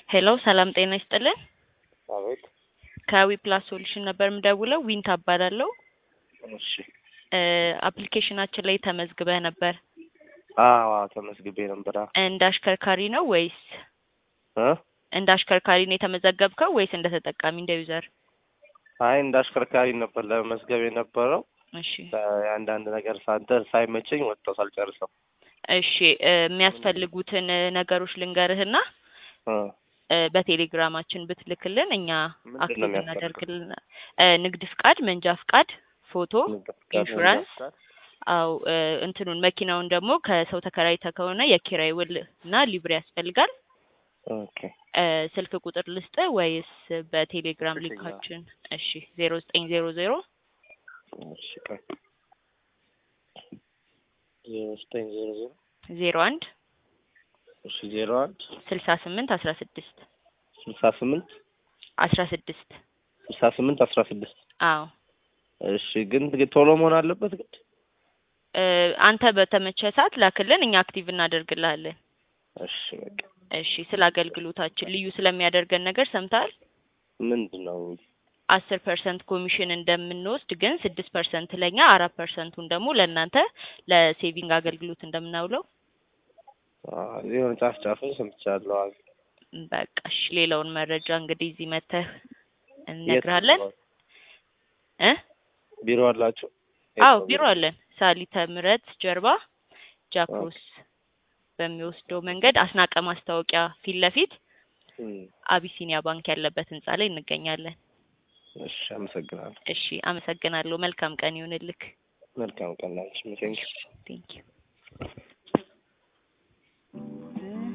ሄሎ ሰላም ጤና ይስጥልን። አቤት። ከዊፕላስ ሶሉሽን ነበር የምደውለው። ዊንታ እባላለሁ። እሺ። አፕሊኬሽናችን ላይ ተመዝግበህ ነበር። አዎ ተመዝግቤ ነበር። እንደ አሽከርካሪ ነው ወይስ እ እንደ አሽከርካሪ ነው የተመዘገብከው ወይስ እንደ ተጠቃሚ እንደ ዩዘር? አይ እንደ አሽከርካሪ ነበር ለመዝገብ የነበረው። እሺ አንዳንድ ነገር ሳይመቸኝ ወጥቶ ሳልጨርሰው። እሺ የሚያስፈልጉትን ነገሮች ልንገርህና በቴሌግራማችን ብትልክልን እኛ አክቲቭ እናደርግልን። ንግድ ፍቃድ፣ መንጃ ፍቃድ፣ ፎቶ፣ ኢንሹራንስ አው እንትኑን መኪናውን ደግሞ ከሰው ተከራይተህ ከሆነ የኪራይ ውል እና ሊብሬ ያስፈልጋል። ኦኬ። ስልክ ቁጥር ልስጥ ወይስ በቴሌግራም ሊንካችን? እሺ 0900 እሺ ቆይ 0900 01 እሺ 01 68 16 68 16 አዎ እሺ። ግን ቶሎ መሆን አለበት ግን አንተ በተመቸ ሰዓት ላክልን፣ እኛ አክቲቭ እናደርግልሃለን። እሺ በቃ እሺ። ስለ አገልግሎታችን ልዩ ስለሚያደርገን ነገር ሰምታል? ምንድነው? 10% ኮሚሽን እንደምንወስድ ግን 6% ለኛ 4%ን ደግሞ ለእናንተ ለሴቪንግ አገልግሎት እንደምናውለው የሆነ ጫፍን ሰምቻለሁ። በቃ እሺ። ሌላውን መረጃ እንግዲህ እዚህ መተህ እንነግራለን። ቢሮ አላችሁ? አዎ ቢሮ አለን። ሳሊተ ምህረት ጀርባ ጃክሮስ በሚወስደው መንገድ አስናቀ ማስታወቂያ ፊት ለፊት አቢሲኒያ ባንክ ያለበት ህንጻ ላይ እንገኛለን። እሺ አመሰግናለሁ። እሺ አመሰግናለሁ። መልካም ቀን ይሁንልክ። መልካም ቀን ላንቺ። ቴንክ ዩ።